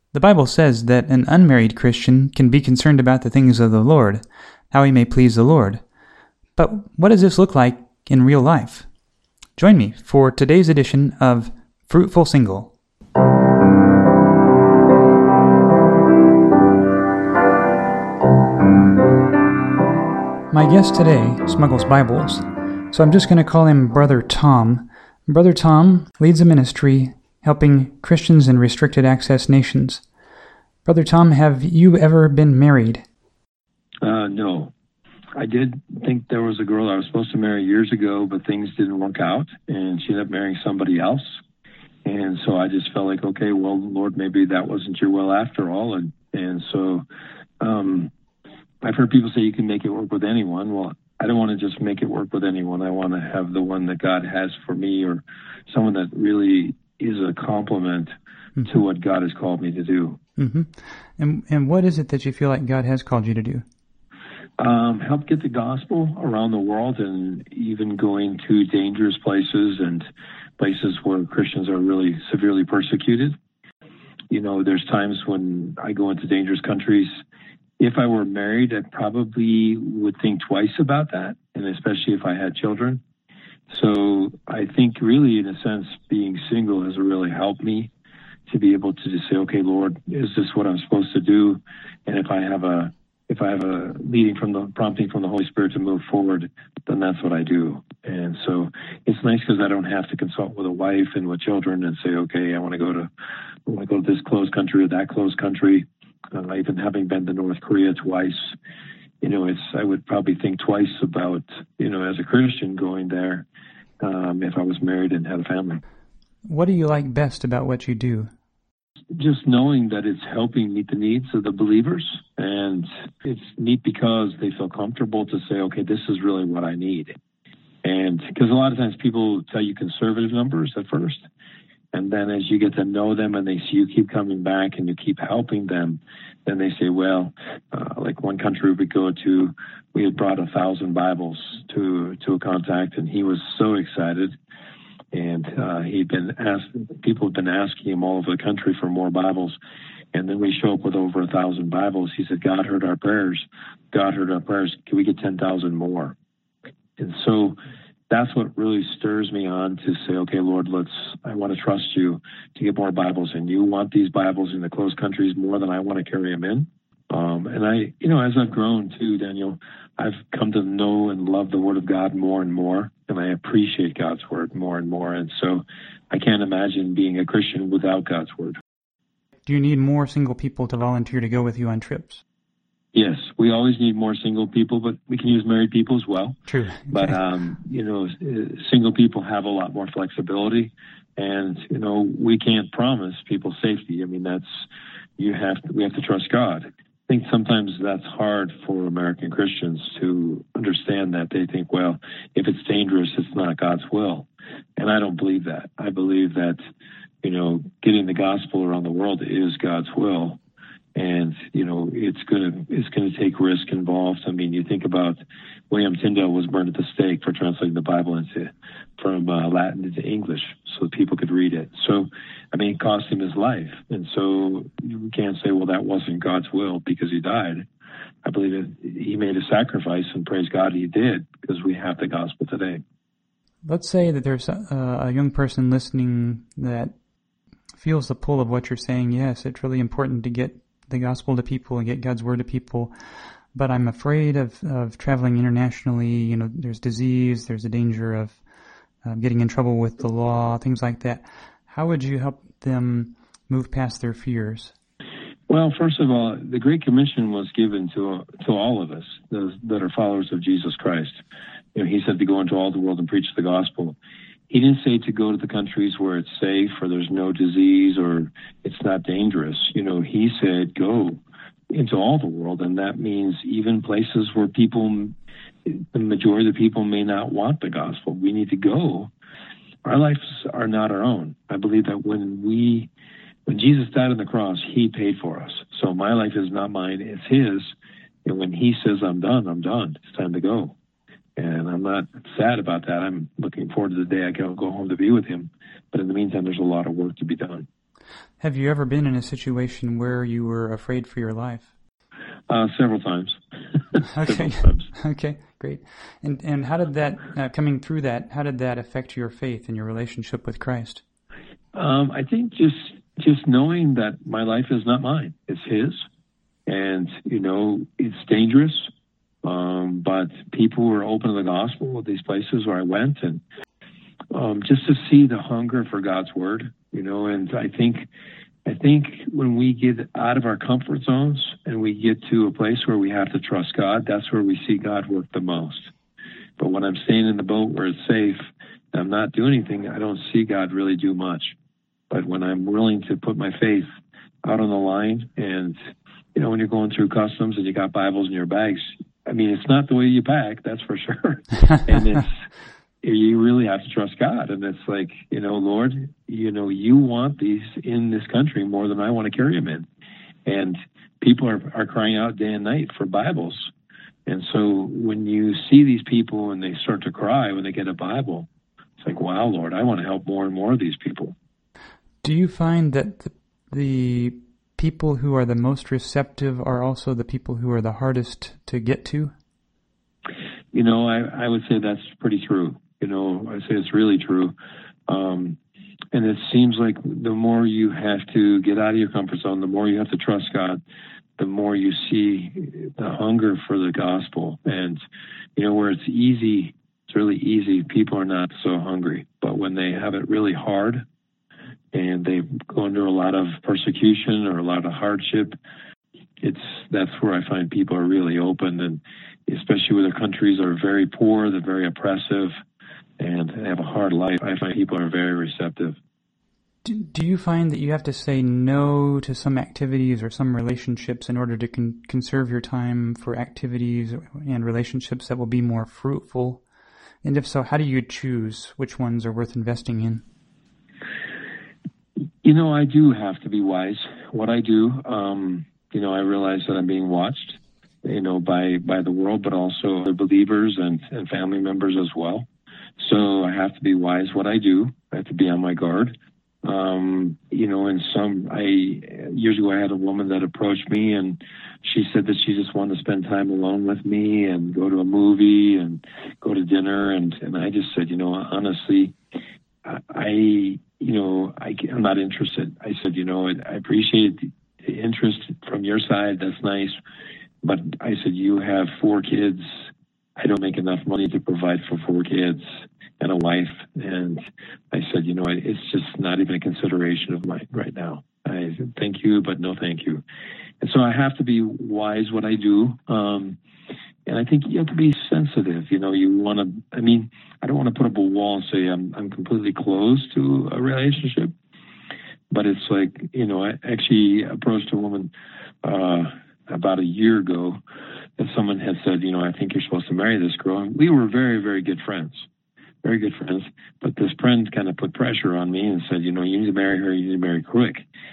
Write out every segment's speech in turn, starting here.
The Bible says that an unmarried Christian can be concerned about the things of the Lord, how he may please the Lord. But what does this look like in real life? Join me for today's edition of Fruitful Single. My guest today smuggles Bibles, so I'm just going to call him Brother Tom. Brother Tom leads a ministry helping Christians in restricted access nations. Brother Tom, have you ever been married? No. I did think there was a girl I was supposed to marry years ago, but things didn't work out, and she ended up marrying somebody else. And so I just felt like, okay, well, Lord, maybe that wasn't your will after all. And so I've heard people say you can make it work with anyone. Well, I don't want to just make it work with anyone. I want to have the one that God has for me, or someone that really is a complement to what God has called me to do. Mm-hmm. And what is it that you feel like God has called you to do? Help get the gospel around the world, and even going to dangerous places and places where Christians are really severely persecuted. You know, there's times when I go into dangerous countries. If I were married, I probably would think twice about that, and especially if I had children. So I think really, in a sense, being single has really helped me to be able to just say, okay, Lord, is this what I'm supposed to do? And if I have a prompting from the Holy Spirit to move forward, then that's what I do. And so it's nice because I don't have to consult with a wife and with children and say, okay, I want to go to this closed country or that closed country. Even having been to North Korea twice, I would probably think twice about, as a Christian going there, if I was married and had a family. What do you like best about what you do? Just knowing that it's helping meet the needs of the believers. And it's neat because they feel comfortable to say, okay, this is really what I need. And because a lot of times people tell you conservative numbers at first. And then as you get to know them and they see you keep coming back and you keep helping them, then they say, well, like one country we go to, we had brought 1,000 Bibles to a contact, and he was so excited. And people have been asking him all over the country for more Bibles. And then we show up with over 1,000 Bibles. He said, God heard our prayers. God heard our prayers. Can we get 10,000 more? And so that's what really stirs me on to say, okay, Lord, I want to trust you to get more Bibles. And you want these Bibles in the closed countries more than I want to carry them in. And as I've grown too, Daniel, I've come to know and love the Word of God more and more, and I appreciate God's Word more and more. And so I can't imagine being a Christian without God's Word. Do you need more single people to volunteer to go with you on trips? Yes, we always need more single people, but we can use married people as well. True. Okay. But, single people have a lot more flexibility, and, we can't promise people safety. I mean, we have to trust God. I think sometimes that's hard for American Christians to understand that. They think, well, if it's dangerous, it's not God's will. And I don't believe that. I believe that, getting the gospel around the world is God's will. And, it's going to take risk involved. I mean, you think about William Tyndale was burned at the stake for translating the Bible from Latin into English so that people could read it. So, I mean, it cost him his life. And so you can't say, well, that wasn't God's will because he died. I believe that he made a sacrifice, and praise God he did, because we have the gospel today. Let's say that there's a young person listening that feels the pull of what you're saying. Yes, it's really important to get the gospel to people and get God's word to people, but I'm afraid of traveling internationally. There's disease, there's a danger of getting in trouble with the law, things like that. How would you help them move past their fears? Well, first of all, the Great Commission was given to all of us, those that are followers of Jesus Christ. He said to go into all the world and preach the gospel. He didn't say to go to the countries where it's safe or there's no disease or it's not dangerous. He said go into all the world, and that means even places where the majority of the people may not want the gospel. We need to go. Our lives are not our own. I believe that when Jesus died on the cross, he paid for us. So my life is not mine, it's his. And when he says I'm done, I'm done. It's time to go. And I'm not sad about that. I'm looking forward to the day I can go home to be with him. But in the meantime, there's a lot of work to be done. Have you ever been in a situation where you were afraid for your life? Several times. Okay. Several times. Okay, great. And how did that, coming through that, how did that affect your faith and your relationship with Christ? I think just knowing that my life is not mine, it's His, and it's dangerous. But people were open to the gospel at these places where I went, and just to see the hunger for God's word, and I think when we get out of our comfort zones and we get to a place where we have to trust God, that's where we see God work the most. But when I'm staying in the boat where it's safe and I'm not doing anything, I don't see God really do much. But when I'm willing to put my faith out on the line, and when you're going through customs and you got Bibles in your bags, I mean, it's not the way you pack, that's for sure. And you really have to trust God. And it's like, Lord, you want these in this country more than I want to carry them in. And people are crying out day and night for Bibles. And so when you see these people and they start to cry when they get a Bible, it's like, wow, Lord, I want to help more and more of these people. Do you find that the people who are the most receptive are also the people who are the hardest to get to? I would say that's pretty true. I say it's really true. And it seems like the more you have to get out of your comfort zone, the more you have to trust God, the more you see the hunger for the gospel. And, where it's easy, it's really easy. People are not so hungry. But when they have it really hard and they go under a lot of persecution or a lot of hardship, that's where I find people are really open. And especially where their countries are very poor, they're very oppressive, and they have a hard life, I find people are very receptive. Do you find that you have to say no to some activities or some relationships in order to conserve your time for activities and relationships that will be more fruitful? And if so, how do you choose which ones are worth investing in? I do have to be wise. What I do, I realize that I'm being watched, by the world, but also the believers and family members as well. So I have to be wise what I do. I have to be on my guard. Years ago I had a woman that approached me, and she said that she just wanted to spend time alone with me and go to a movie and go to dinner. And I just said, honestly, I'm not interested. I said, I appreciate the interest from your side. That's nice. But I said, you have 4 kids. I don't make enough money to provide for 4 kids and a wife. And I said, it's just not even a consideration of mine right now. I said, thank you, but no thank you. And so I have to be wise what I do. And I think you have to be sensitive. I don't want to put up a wall and say I'm completely closed to a relationship. But it's like, I actually approached a woman about a year ago, and someone had said, I think you're supposed to marry this girl. And we were very, very good friends. Very good friends. But this friend kind of put pressure on me and said, you need to marry her, you need to marry quick.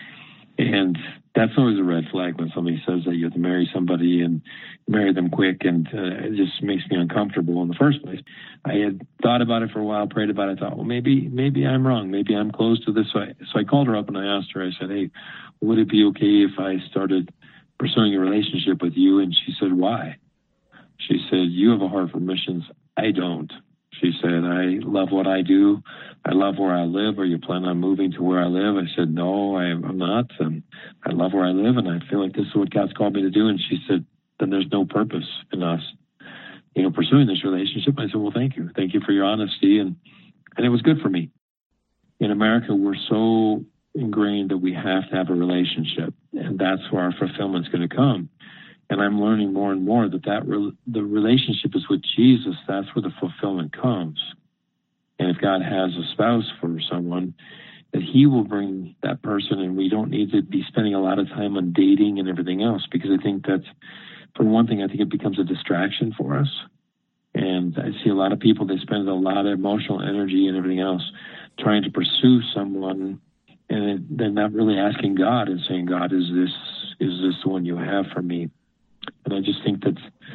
And that's always a red flag when somebody says that you have to marry somebody and marry them quick, and it just makes me uncomfortable in the first place. I had thought about it for a while, prayed about it, thought, well, maybe I'm wrong. Maybe I'm close to this. So I called her up and I asked her, I said, hey, would it be okay if I started pursuing a relationship with you? And she said, why? She said, you have a heart for missions. I don't. She said, I love what I do. I love where I live. Are you planning on moving to where I live? I said, no, I'm not. And I love where I live, and I feel like this is what God's called me to do. And she said, then there's no purpose in us, pursuing this relationship. I said, well, thank you. Thank you for your honesty. And it was good for me. In America, we're so ingrained that we have to have a relationship, and that's where our fulfillment's going to come. And I'm learning more and more that the relationship is with Jesus. That's where the fulfillment comes. And if God has a spouse for someone, that He will bring that person, and we don't need to be spending a lot of time on dating and everything else, because I think that's, for one thing, I think it becomes a distraction for us. And I see a lot of people, they spend a lot of emotional energy and everything else trying to pursue someone, and they're not really asking God and saying, God, is this the one you have for me? And I just think that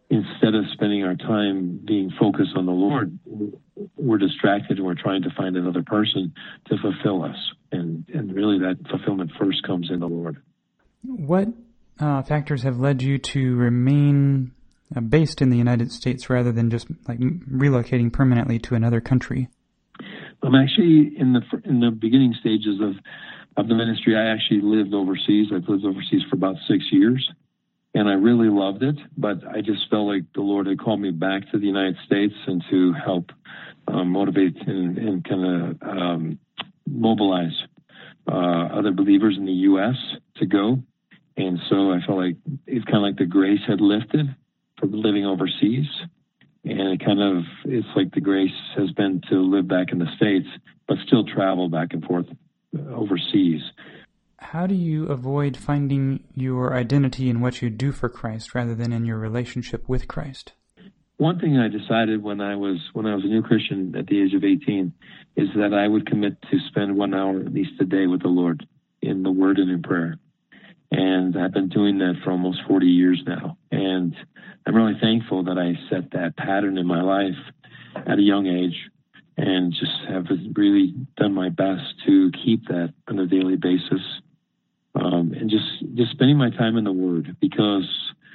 instead of spending our time being focused on the Lord, we're distracted and we're trying to find another person to fulfill us. And really that fulfillment first comes in the Lord. What factors have led you to remain based in the United States rather than just like relocating permanently to another country? I'm actually in the beginning stages of the ministry. I actually lived overseas. I've lived overseas for about 6 years, and I really loved it. But I just felt like the Lord had called me back to the United States and to help motivate and kind of mobilize other believers in the U.S. to go. And so I felt like it's kind of like the grace had lifted from living overseas. And it's like the grace has been to live back in the States, but still travel back and forth overseas. How do you avoid finding your identity in what you do for Christ rather than in your relationship with Christ? One thing I decided when I was a new Christian at the age of 18 is that I would commit to spend 1 hour at least a day with the Lord in the Word and in prayer. And I've been doing that for almost 40 years now. And I'm really thankful that I set that pattern in my life at a young age and just have really done my best to keep that on a daily basis. And just spending my time in the Word, because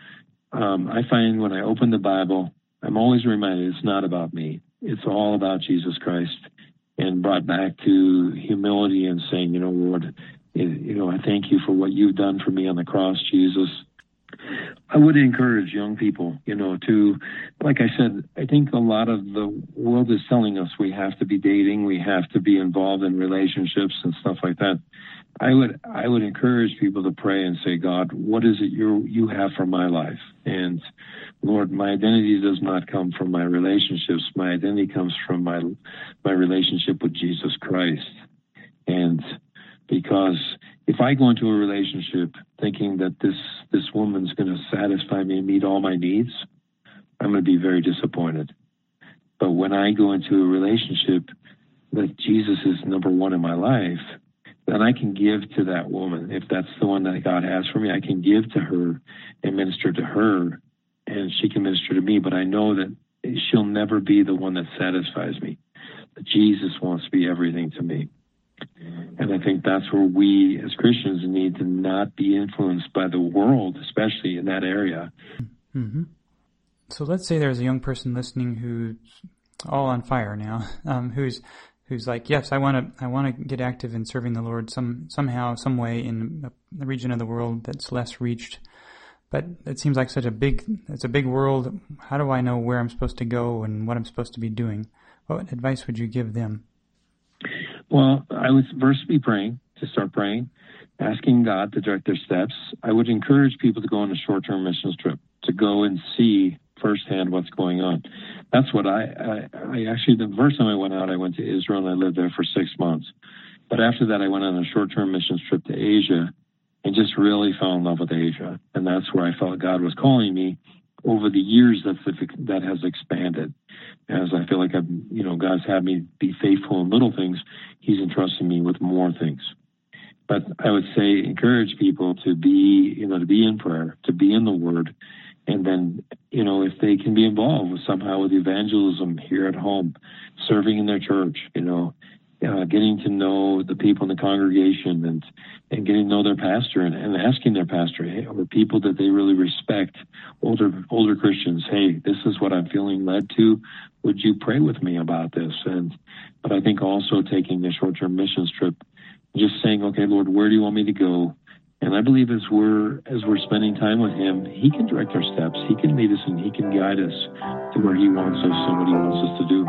I find when I open the Bible, I'm always reminded it's not about me. It's all about Jesus Christ, and brought back to humility and saying, Lord, I thank you for what you've done for me on the cross, Jesus. I would encourage young people, to, like I said, I think a lot of the world is telling us we have to be dating, we have to be involved in relationships and stuff like that. I would encourage people to pray and say, God, what is it you have for my life? And Lord, my identity does not come from my relationships. My identity comes from my relationship with Jesus Christ. And because if I go into a relationship thinking that this woman's going to satisfy me and meet all my needs, I'm going to be very disappointed. But when I go into a relationship that Jesus is number one in my life, then I can give to that woman. If that's the one that God has for me, I can give to her and minister to her, and she can minister to me. But I know that she'll never be the one that satisfies me. But Jesus wants to be everything to me. And I think that's where we as Christians need to not be influenced by the world, especially in that area. Mm-hmm. So let's say there's a young person listening who's all on fire now, who's like, yes, I want to get active in serving the Lord somehow, some way in the region of the world that's less reached. But it seems like it's a big world. How do I know where I'm supposed to go and what I'm supposed to be doing? What advice would you give them? Well, I would first be start praying, asking God to direct their steps. I would encourage people to go on a short-term missions trip, to go and see firsthand what's going on. That's what I actually, the first time I went out, I went to Israel and I lived there for 6 months. But after that, I went on a short-term missions trip to Asia and just really fell in love with Asia. And that's where I felt God was calling me. Over the years, that has expanded. As I feel like God's had me be faithful in little things, He's entrusting me with more things. But I would say encourage people to be in prayer, to be in the Word, and then, if they can be involved somehow with evangelism here at home, serving in their church, getting to know the people in the congregation and getting to know their pastor and asking their pastor, or people that they really respect, older Christians, hey, this is what I'm feeling led to. Would you pray with me about this? But I think also taking a short-term missions trip, just saying, okay, Lord, where do you want me to go? And I believe as we're spending time with Him, He can direct our steps. He can lead us and He can guide us to where He wants us and what He wants us to do.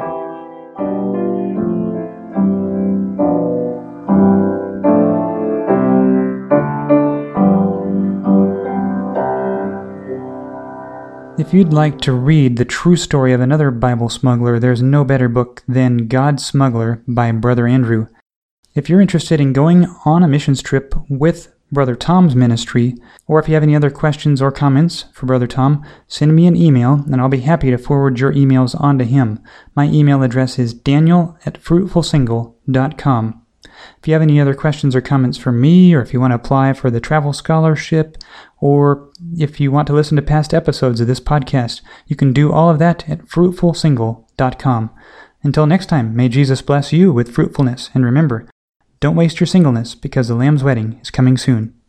If you'd like to read the true story of another Bible smuggler, there's no better book than God's Smuggler by Brother Andrew. If you're interested in going on a missions trip with Brother Tom's ministry, or if you have any other questions or comments for Brother Tom, send me an email and I'll be happy to forward your emails on to him. My email address is daniel@fruitfulsingle.com. If you have any other questions or comments for me, or if you want to apply for the travel scholarship, or if you want to listen to past episodes of this podcast, you can do all of that at fruitfulsingle.com. Until next time, may Jesus bless you with fruitfulness, and remember, don't waste your singleness because the Lamb's wedding is coming soon.